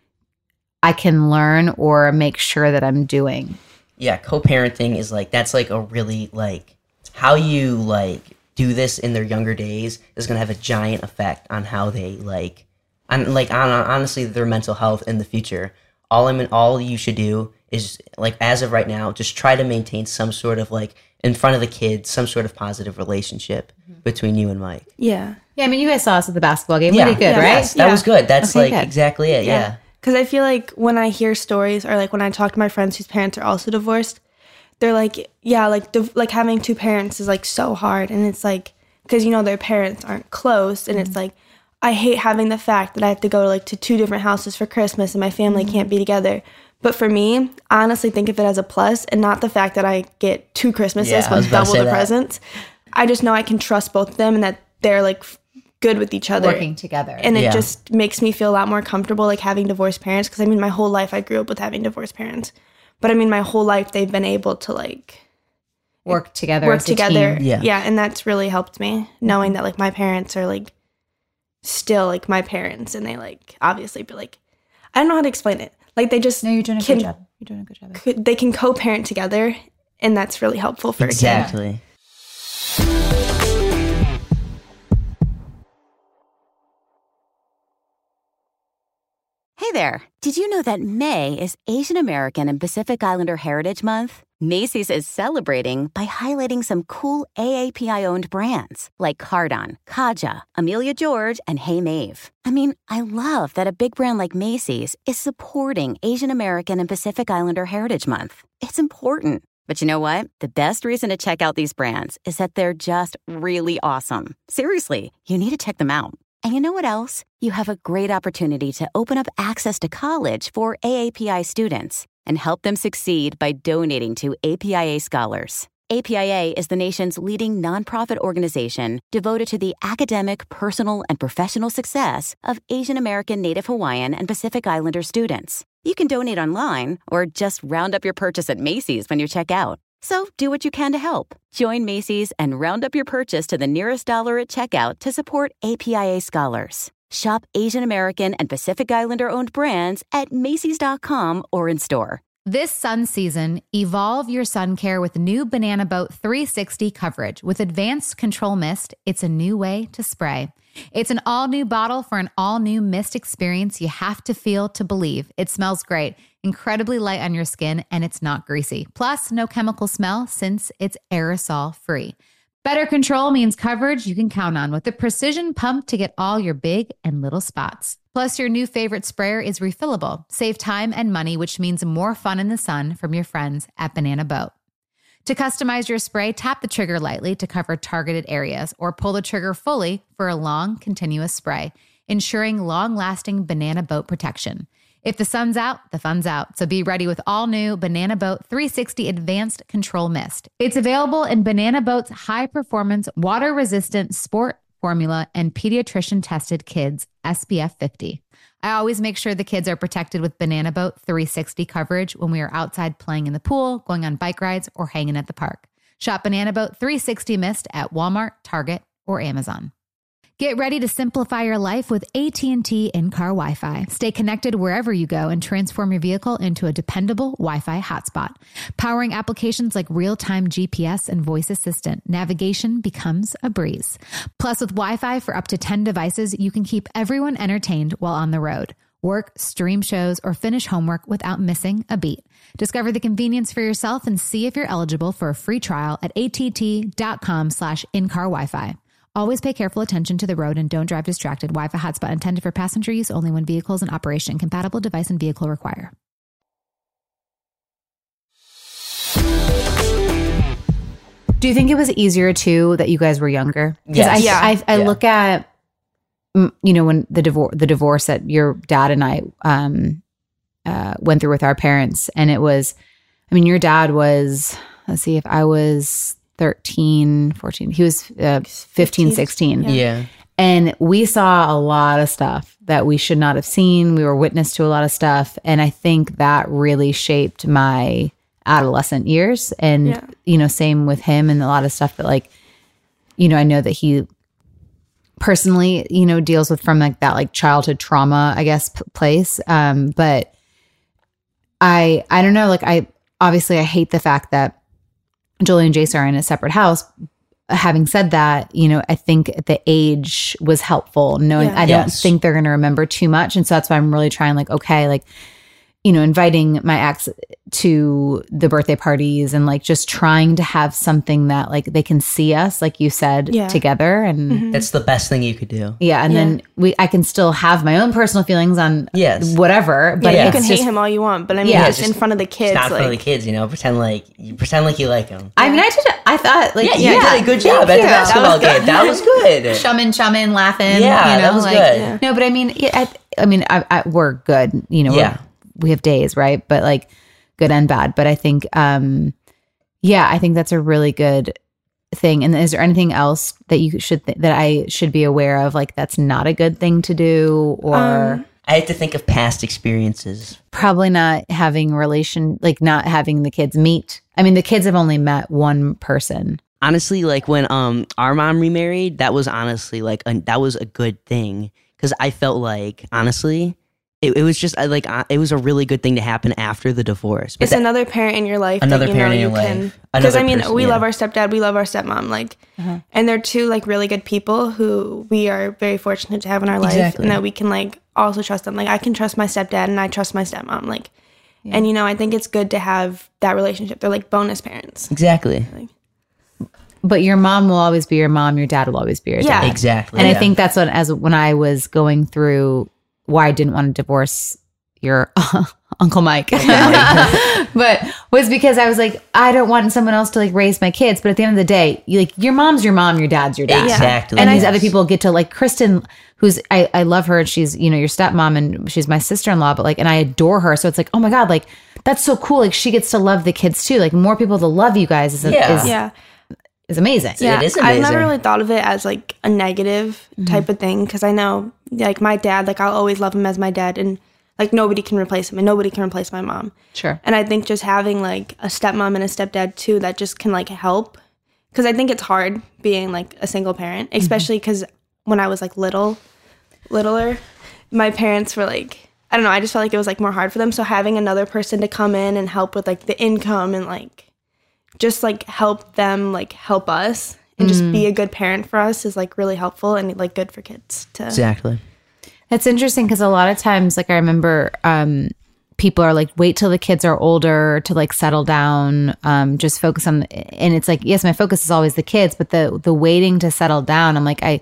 I can learn or make sure that I'm doing? Yeah, co-parenting is like that's like a really like how you like do this in their younger days is gonna have a giant effect on how they like on like on, on honestly their mental health in the future. All I mean, all you should do is like as of right now, just try to maintain some sort of like in front of the kids, some sort of positive relationship between you and Mike. Yeah. Yeah, I mean, you guys saw us at the basketball game. Yeah, We did good, yeah, right? Yes, that Yeah. was good. That's Okay, like good. exactly it. Yeah. Because I feel like when I hear stories, or like when I talk to my friends whose parents are also divorced, they're like, yeah, like div- like having two parents is like so hard. And it's like, because, you know, their parents aren't close. And it's like, I hate having the fact that I have to go like to two different houses for Christmas and my family can't be together. But for me, I honestly think of it as a plus, and not the fact that I get two Christmases Yeah, I was with about to double say the that. presents. I just know I can trust both of them, and that they're like f- good with each other. Working together. And it Yeah. just makes me feel a lot more comfortable, like, having divorced parents. Because, I mean, my whole life I grew up with having divorced parents. But, I mean, my whole life they've been able to, like, work together work as a together. team. Yeah. Yeah, and that's really helped me, knowing that, like, my parents are, like, still, like, my parents. And they, like, obviously be, like, I don't know how to explain it. Like, they just No, you're doing a can, good job. You're doing a good job. could- they can co-parent together. And that's really helpful for a kid. Exactly. Hey there. Did you know that May is Asian American and Pacific Islander Heritage Month? Macy's is celebrating by highlighting some cool A A P I-owned brands like Cardon, Kaja, Amelia George, and Hey Mave. I mean, I love that a big brand like Macy's is supporting Asian American and Pacific Islander Heritage Month. It's important. But you know what? The best reason to check out these brands is that they're just really awesome. Seriously, you need to check them out. And you know what else? You have a great opportunity to open up access to college for A A P I students and help them succeed by donating to A P I A Scholars. A P I A is the nation's leading nonprofit organization devoted to the academic, personal, and professional success of Asian American, Native Hawaiian, and Pacific Islander students. You can donate online or just round up your purchase at Macy's when you check out. So do what you can to help. Join Macy's and round up your purchase to the nearest dollar at checkout to support A P I A Scholars. Shop Asian American and Pacific Islander-owned brands at Macy's dot com or in store. This sun season, evolve your sun care with new Banana Boat three sixty coverage. With advanced control mist, it's a new way to spray. It's an all-new bottle for an all-new mist experience you have to feel to believe. It smells great, incredibly light on your skin, and it's not greasy. Plus, no chemical smell since it's aerosol-free. Better control means coverage you can count on with the precision pump to get all your big and little spots. Plus, your new favorite sprayer is refillable. Save time and money, which means more fun in the sun from your friends at Banana Boat. To customize your spray, tap the trigger lightly to cover targeted areas or pull the trigger fully for a long, continuous spray, ensuring long-lasting Banana Boat protection. If the sun's out, the fun's out. So be ready with all new Banana Boat three sixty Advanced Control Mist. It's available in Banana Boat's high-performance, water-resistant sport formula and pediatrician-tested kids S P F fifty. I always make sure the kids are protected with Banana Boat three sixty coverage when we are outside playing in the pool, going on bike rides, or hanging at the park. Shop Banana Boat three sixty Mist at Walmart, Target, or Amazon. Get ready to simplify your life with A T and T in-car Wi-Fi. Stay connected wherever you go and transform your vehicle into a dependable Wi-Fi hotspot. Powering applications like real-time G P S and voice assistant, navigation becomes a breeze. Plus, with Wi-Fi for up to ten devices, you can keep everyone entertained while on the road. Work, stream shows, or finish homework without missing a beat. Discover the convenience for yourself and see if you're eligible for a free trial at att.com slash in-car Wi-Fi. Always pay careful attention to the road and don't drive distracted. Wi-Fi hotspot intended for passenger use only when vehicles in operation. Compatible device and vehicle require. Do you think it was easier too that you guys were younger? Yes. I, Yeah. I, I Yeah. look at, mm, you know, when the divorce, the divorce that your dad and I um, uh, went through with our parents, and it was, I mean, your dad was, let's see, if I was thirteen, fourteen, he was uh, fifteen, sixteen. Yeah. Yeah. And we saw a lot of stuff that we should not have seen. We were witness to a lot of stuff. And I think that really shaped my adolescent years. And, Yeah. you know, same with him and a lot of stuff that, like, you know, I know that he personally, you know, deals with from like that, like childhood trauma, I guess, p- place. Um, but I, I don't know, like I, obviously I hate the fact that Julie and Jace are in a separate house. Having said that, you know, I think the age was helpful. Knowing Yeah. I don't Yes. think they're going to remember too much. And so that's why I'm really trying, like, okay, like, you know, inviting my ex to the birthday parties and like just trying to have something that like they can see us, like you said, Yeah. together. And Mhm. That's the best thing you could do. yeah, and Yeah. then we I can still have my own personal feelings on Yes. whatever. But yeah, you it's can just, hate him all you want, but I mean, Yeah, just, just- in front of the kids, It's not like, for the kids, you know. Pretend like you pretend like you like them. I mean, I did. I thought like Yeah, you did a good job at thank the you. basketball That was game. That was good. Shummin, shummin, laughing. Yeah, you know, that was like, good. Yeah. No, but I mean, yeah, I, I mean, I, I, we're good. You know, we're- Yeah. we have days, right? But like, good and bad. But I think, um, yeah, I think that's a really good thing. And is there anything else that you should th- that I should be aware of, like that's not a good thing to do, or Um, I had to think of past experiences. probably not having relation, like not having the kids meet? I mean, the kids have only met one person. Honestly, like when um our mom remarried, that was honestly like a, that was a good thing because I felt like honestly it, it was just uh, like uh, it was a really good thing to happen after the divorce. But It's that- another parent in your life. Another that, you parent know, in your you can, life. Because I Another mean, person, we yeah. love our stepdad, we love our stepmom, like, and they're two like really good people who we are very fortunate to have in our life, Exactly. and that we can like also trust them. Like I can trust my stepdad, and I trust my stepmom. Like, and you know, I think it's good to have that relationship. They're like bonus parents. Exactly. But your mom will always be your mom. Your dad will always be your Yeah. dad. Exactly. And yeah. I think that's what, as when I was going through why I didn't want to divorce your Uncle Mike, but was because I was like, I don't want someone else to like raise my kids. But at the end of the day, you like your mom's your mom, your dad's your dad. Exactly. And these yes. other people get to like Kristen, who's I, I love her. And she's, you know, your stepmom and she's my sister-in-law, but like, and I adore her. So it's like, oh my God, like that's so cool. Like she gets to love the kids too. Like more people to love you guys is, Yeah. is, Yeah. is amazing. Yeah, It is I've amazing. never really thought of it as like a negative type of thing because I know like my dad, like I'll always love him as my dad, and like nobody can replace him, and nobody can replace my mom. Sure. And I think just having like a stepmom and a stepdad too, that just can like help, because I think it's hard being like a single parent, especially because when I was like little, littler, my parents were like, I don't know, I just felt like it was like more hard for them. So having another person to come in and help with like the income and like just like help them like help us and just be a good parent for us is like really helpful and like good for kids to Exactly. It's interesting because a lot of times, like I remember um, people are like, wait till the kids are older to like settle down, um, just focus on, and it's like, yes, my focus is always the kids, but the the waiting to settle down, I'm like, I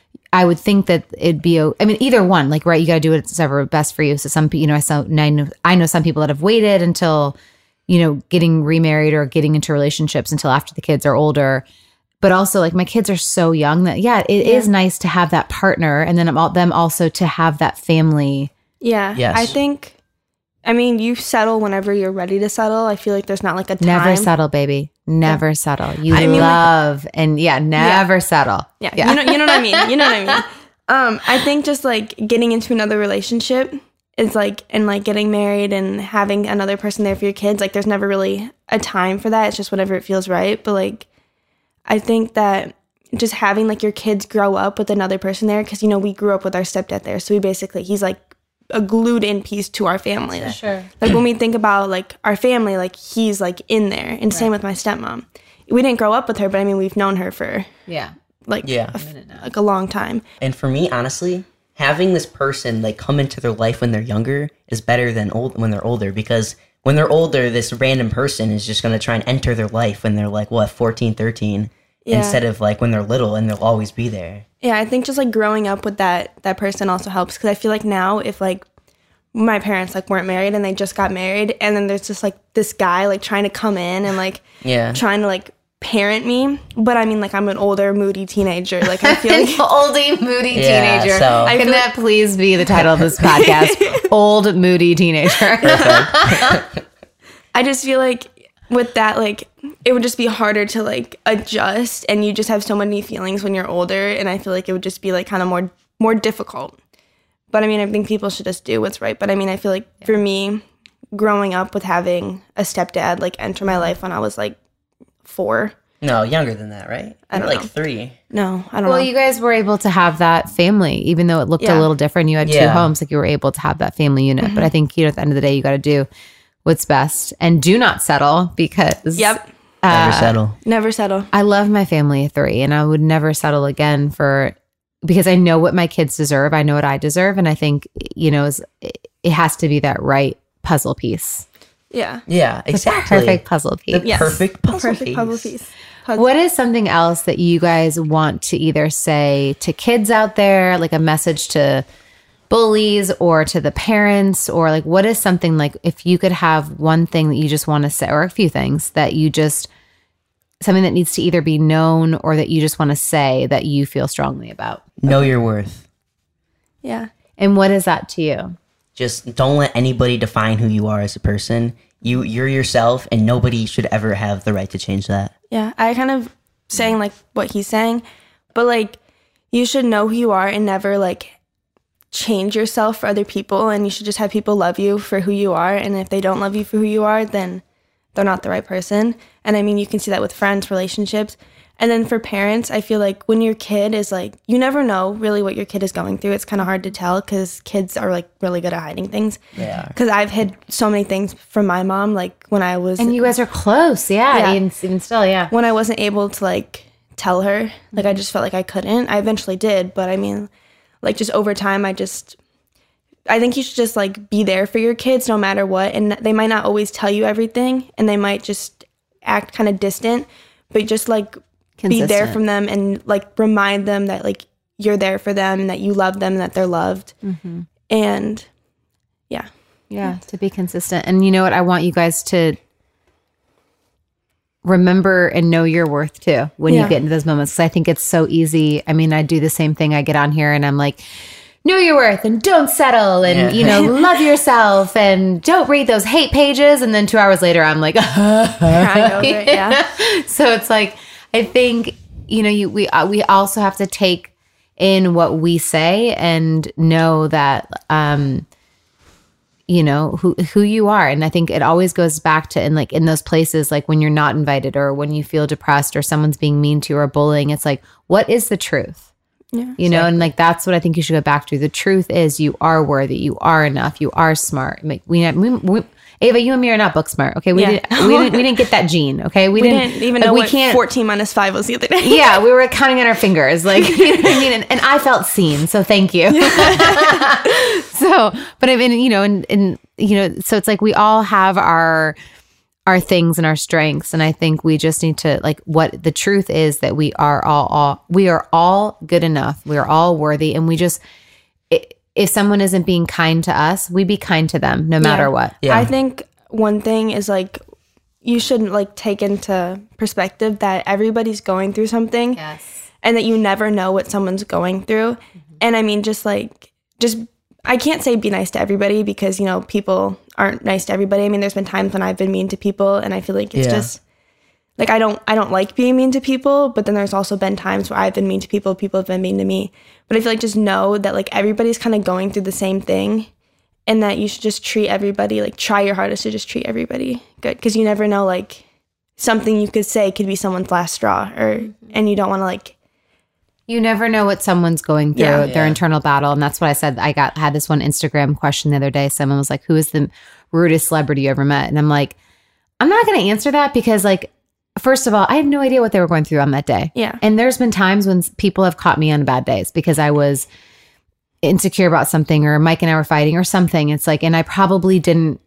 I would think that it'd be, a, I mean, either one, like, right, you got to do what's ever best for you. So some, pe- you know, I, saw, I know I know some people that have waited until, you know, getting remarried or getting into relationships until after the kids are older. But also, like, my kids are so young that, yeah, it Yeah. is nice to have that partner. And then I'm all, them also to have that family. yeah. Yes. I think, I mean, you settle whenever you're ready to settle. I feel like there's not like a time. Never settle, baby. Never settle. You I mean, like- love and, yeah, never settle. Yeah, You know, you know what I mean. You know what I mean. Um, I think just like getting into another relationship is like, and like getting married and having another person there for your kids. Like, there's never really a time for that. It's just whenever it feels right. But like, I think that just having like your kids grow up with another person there, because you know we grew up with our stepdad there, so we basically he's like a glued in piece to our family. Sure. Like when we think about like our family, like he's like in there, and same with my stepmom. We didn't grow up with her, but I mean we've known her for Yeah. like Yeah. a f- like a long time. And for me, honestly, having this person like come into their life when they're younger is better than old when they're older, because when they're older, this random person is just going to try and enter their life when they're like, what, fourteen, thirteen, Yeah. instead of like when they're little and they'll always be there. Yeah, I think just like growing up with that that person also helps, because I feel like now if like my parents like weren't married and they just got married, and then there's just like this guy like trying to come in and like Yeah. trying to like parent me, but I mean like I'm an older moody teenager. Like I feel An like oldie, moody Yeah, teenager. so- Can that please be the title of this podcast? Old, moody teenager. I just feel like with that, like it would just be harder to like adjust, and you just have so many feelings when you're older, and I feel like it would just be like kind of more more difficult. But I mean, I think people should just do what's right. But I mean, I feel like for me, growing up with having a stepdad like enter my life when I was like four. No, younger than that, right? I don't like know. three. No, I don't Well, know. you guys were able to have that family, even though it looked Yeah. a little different. You had two Yeah. homes, like you were able to have that family unit. But I think, you know, at the end of the day, you got to do what's best and do not settle, because Yep. Never settle. Never settle. I love my family of three, and I would never settle again for, because I know what my kids deserve. I know what I deserve. And I think, you know, is it has to be that right puzzle piece. Yeah. Yeah, The exactly. perfect puzzle piece. The Yes. perfect puzzle Perfect piece. puzzle piece. Puzzle. What is something else that you guys want to either say to kids out there, like a message to bullies or to the parents, or like what is something, like if you could have one thing that you just want to say, or a few things that you just, something that needs to either be known or that you just want to say that you feel strongly about? Know your worth. Yeah. And what is that to you? Just don't let anybody define who you are as a person. You you're yourself, and nobody should ever have the right to change that. Yeah. I kind of saying like what he's saying, but like you should know who you are and never like change yourself for other people, and you should just have people love you for who you are, and if they don't love you for who you are, then they're not the right person. And I mean, you can see that with friends, relationships. And then for parents, I feel like when your kid is like, you never know really what your kid is going through. It's kind of hard to tell because kids are like really good at hiding things. Yeah. Because I've hid so many things from my mom, like when I was. And you guys are close. Yeah. Yeah. Even, even still, yeah. When I wasn't able to like tell her, like I just felt like I couldn't. I eventually did. But I mean, like just over time, I just, I think you should just like be there for your kids no matter what. And they might not always tell you everything, and they might just act kind of distant, but just like Consistent. be there from them and like remind them that like you're there for them and that you love them and that they're loved. Mm-hmm. And yeah. Yeah, to be consistent. And you know what? I want you guys to remember and know your worth too when Yeah. you get into those moments. Because I think it's so easy. I mean, I do the same thing. I get on here and I'm like, know your worth and don't settle and, Yeah. you know, love yourself and don't read those hate pages. And then two hours later, I'm like, Crying over it, yeah. So it's like, I think, you know, you we uh, we also have to take in what we say and know that, um, you know, who who you are. And I think it always goes back to in like in those places, like when you're not invited or when you feel depressed or someone's being mean to you or bullying, it's like, what is the truth? Yeah. You know, and like that's what I think you should go back to. The truth is you are worthy, you are enough, you are smart. Like, we, we, we Ava, you and me are not book smart, okay? We Yeah. didn't we didn't we didn't get that gene, okay? We didn't, even like, know we what can't, fourteen minus five was the other day. yeah, we were counting on our fingers, like, you know what I mean? And, and I felt seen, so thank you. So, but I mean, you know, and, and, you know, so it's like we all have our, our things and our strengths. And I think we just need to, like, what the truth is that we are all, all we are all good enough. We are all worthy. And we just, if someone isn't being kind to us, we be kind to them no matter Yeah. what. Yeah. I think one thing is like you should like take into perspective that everybody's going through something. Yes. And that you never know what someone's going through. Mm-hmm. And I mean, just like, just, I can't say be nice to everybody because, you know, people aren't nice to everybody. I mean, there's been times when I've been mean to people and I feel like it's Yeah. just, like, I don't, I don't like being mean to people, but then there's also been times where I've been mean to people, people have been mean to me. But I feel like just know that, like, everybody's kind of going through the same thing and that you should just treat everybody, like, try your hardest to just treat everybody good. Because you never know, like, something you could say could be someone's last straw or, and you don't want to, like, You never know what someone's going through, Yeah. their Yeah. internal battle. And that's what I said. I got had this one Instagram question the other day. Someone was like, who is the rudest celebrity you ever met? And I'm like, I'm not going to answer that because, like, first of all, I had no idea what they were going through on that day. Yeah. And there's been times when people have caught me on bad days because I was insecure about something or Mike and I were fighting or something. It's like, and I probably didn't,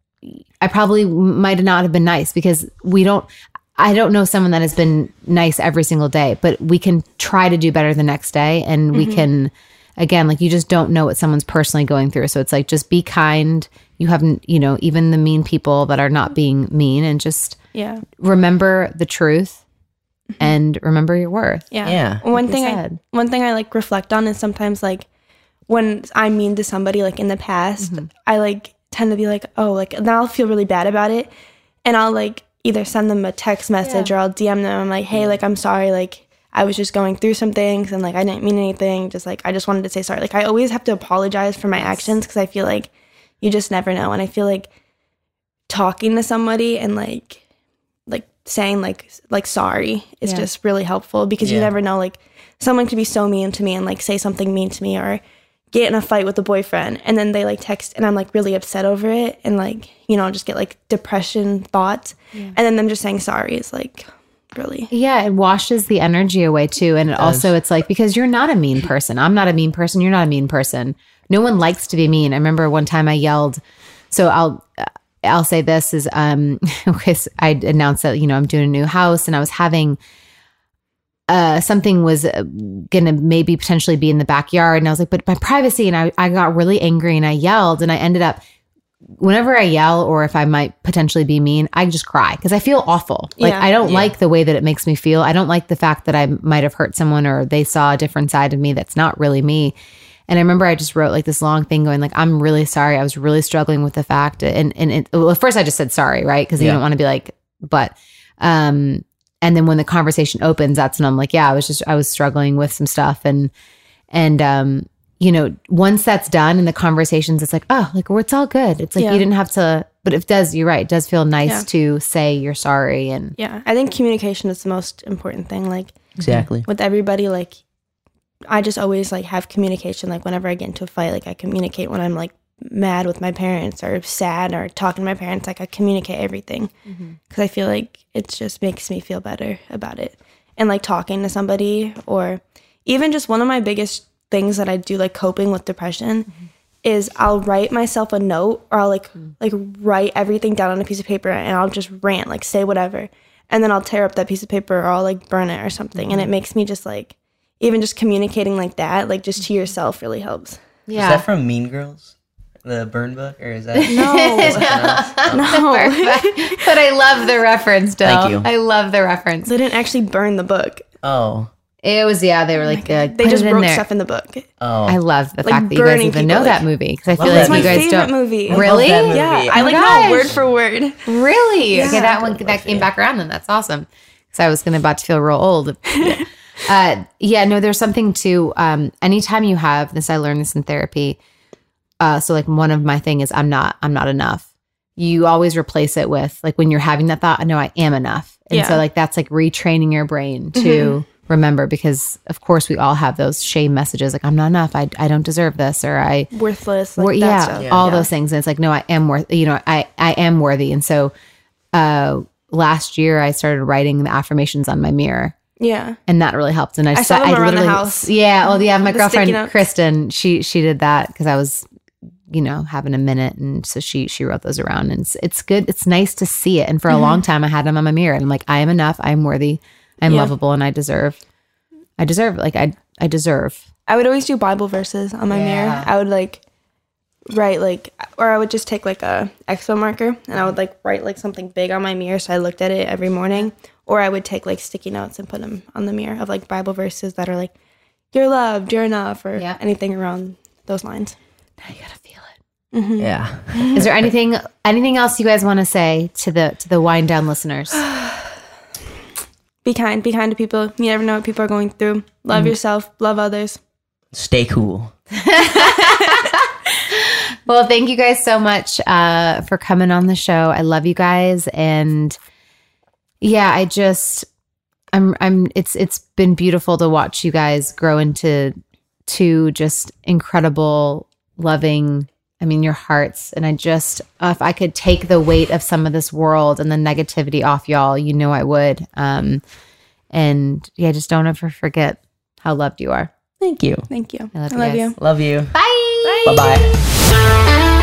I probably might not have been nice because we don't, I don't know someone that has been nice every single day, but we can try to do better the next day. And we can, again, like, you just don't know what someone's personally going through. So it's like, just be kind. You haven't, you know, even the mean people that are not being mean, and just yeah. remember the truth and remember your worth. Yeah. Yeah. One you thing I said. one thing I like reflect on is sometimes like when I'm mean to somebody like in the past, I like tend to be like, oh, like then I'll feel really bad about it. And I'll like either send them a text message or I'll D M them. I'm like, hey, like I'm sorry, like I was just going through some things and like I didn't mean anything. Just like I just wanted to say sorry. Like I always have to apologize for my actions because I feel like you just never know. And I feel like talking to somebody and like like saying like like sorry is Yeah. just really helpful because you Yeah. never know, like someone could be so mean to me and like say something mean to me or get in a fight with a boyfriend and then they like text and I'm like really upset over it and like, you know, just get like depression thoughts and then them just saying sorry is like really Yeah, it washes the energy away too. And it also, it's like, because you're not a mean person. I'm not a mean person. You're not a mean person. No one likes to be mean. I remember one time I yelled. So I'll I'll say this is um because I announced that, you know, I'm doing a new house and I was having uh something was uh, gonna maybe potentially be in the backyard, and I was like, but my privacy, and I, I got really angry and I yelled, and I ended up, whenever I yell or if I might potentially be mean, I just cry because I feel awful. Like Yeah. I don't Yeah. like the way that it makes me feel. I don't like the fact that I might have hurt someone or they saw a different side of me that's not really me. And I remember I just wrote like this long thing going like, I'm really sorry. I was really struggling with the fact. And, and it, well, at first I just said sorry, right? Because you Yeah. don't want to be like, but, um, and then when the conversation opens, that's when I'm like, yeah, I was just, I was struggling with some stuff. And, and, um, you know, once that's done in the conversations, it's like, oh, like, well, it's all good. It's like, Yeah. you didn't have to, but it does, you're right. It does feel nice Yeah. to say you're sorry. And Yeah. I think communication is the most important thing. Like Exactly. with everybody, like I just always like have communication. Like whenever I get into a fight, like I communicate when I'm like mad with my parents or sad or talking to my parents, like I communicate everything because I feel like it just makes me feel better about it. And like talking to somebody, or even just one of my biggest things that I do, like coping with depression, mm-hmm. is I'll write myself a note, or I'll like mm. like write everything down on a piece of paper, and I'll just rant, like say whatever, and then I'll tear up that piece of paper, or I'll like burn it or something, mm-hmm. and it makes me just like, even just communicating like that, like just to yourself, really helps. Yeah. Is that from Mean Girls, the burn book, or is that no? no. But I love the reference, Dill. Thank you. I love the reference. They didn't actually burn the book. Oh. It was, yeah, they were like, uh, they just wrote stuff in the book. Oh. I love the like fact that you guys even know people, that like, movie, because I feel love like that you movie. guys don't. Movie. Really? I love that movie. Yeah, Oh I like gosh. know word for word. Really? Yeah. Okay, that one that came back around, then that's awesome. Because I was gonna about to feel real old. uh, yeah, no, there's something to um, anytime you have this. I learned this in therapy. Uh, so like one of my thing is I'm not I'm not enough. You always replace it with like when you're having that thought, I know I am enough, and Yeah. so like that's like retraining your brain to. Mm-hmm. Remember, because of course we all have those shame messages like I'm not enough, I, I don't deserve this, or I worthless, like wor- that yeah, stuff. all Yeah. those things. And it's like, no, I am worth, you know, I, I am worthy. And so uh, last year I started writing the affirmations on my mirror, Yeah. and that really helped. And I, I saw sa- them I around the literally- house. Yeah. Oh yeah. My The sticky girlfriend, notes. Kristen, she, she did that because I was, you know, having a minute. And so she, she wrote those around, and it's, it's good. It's nice to see it. And for a Mm-hmm. long time I had them on my mirror, and I'm like, I am enough. I am worthy. I'm Yeah. lovable, and I deserve I deserve, like, I I deserve. I would always do Bible verses on my Yeah. mirror. I would like write like, or I would just take like a expo marker and I would like write like something big on my mirror, so I looked at it every morning. Or I would take like sticky notes and put them on the mirror of like Bible verses that are like, you're loved, you're enough, or Yeah. anything around those lines. Now you gotta feel it. Yeah. Is there anything anything else you guys want to say to the to the wind down listeners? Be kind, be kind to people. You never know what people are going through. Love yourself, love others. Stay cool. Well, thank you guys so much uh, for coming on the show. I love you guys, and yeah, I just I'm I'm it's it's been beautiful to watch you guys grow into two just incredible, loving, I mean, your hearts. And I just, uh, if I could take the weight of some of this world and the negativity off y'all, you know I would. Um, and yeah, just don't ever forget how loved you are. Thank you. Thank you. I love I you love guys. you. Love you. Bye. Bye-bye.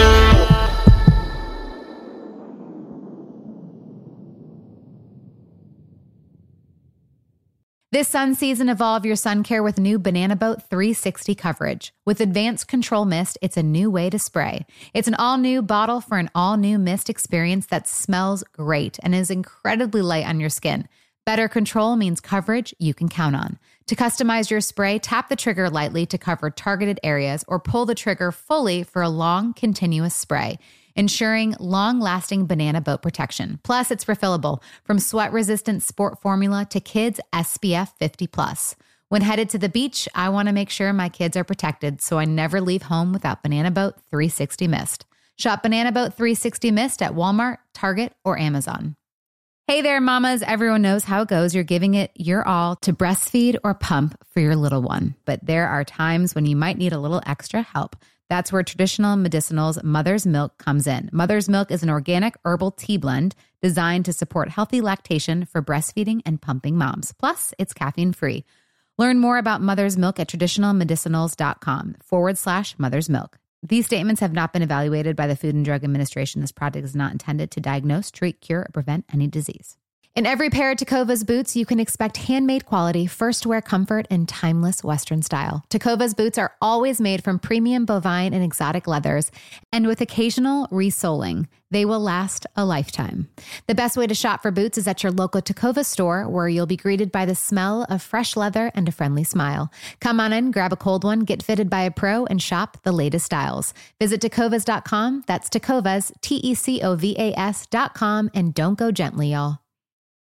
This sun season, evolve your sun care with new Banana Boat three sixty coverage. With advanced control mist, it's a new way to spray. It's an all-new bottle for an all-new mist experience that smells great and is incredibly light on your skin. Better control means coverage you can count on. To customize your spray, tap the trigger lightly to cover targeted areas or pull the trigger fully for a long, continuous spray, ensuring long-lasting Banana Boat protection. Plus, it's refillable from sweat-resistant sport formula to kids S P F fifty plus. When headed to the beach, I want to make sure my kids are protected, so I never leave home without Banana Boat three sixty Mist. Shop Banana Boat three sixty Mist at Walmart, Target, or Amazon. Hey there, mamas. Everyone knows how it goes. You're giving it your all to breastfeed or pump for your little one. But there are times when you might need a little extra help. That's where Traditional Medicinals Mother's Milk comes in. Mother's Milk is an organic herbal tea blend designed to support healthy lactation for breastfeeding and pumping moms. Plus, it's caffeine-free. Learn more about Mother's Milk at traditionalmedicinals.com forward slash mother's milk. These statements have not been evaluated by the Food and Drug Administration. This product is not intended to diagnose, treat, cure, or prevent any disease. In every pair of Tecovas boots, you can expect handmade quality, first wear comfort, and timeless Western style. Tecovas boots are always made from premium bovine and exotic leathers, and with occasional resoling, they will last a lifetime. The best way to shop for boots is at your local Tecovas store, where you'll be greeted by the smell of fresh leather and a friendly smile. Come on in, grab a cold one, get fitted by a pro, and shop the latest styles. Visit tecovas dot com. That's Tecovas, T E C O V A S dot com, and don't go gently, y'all.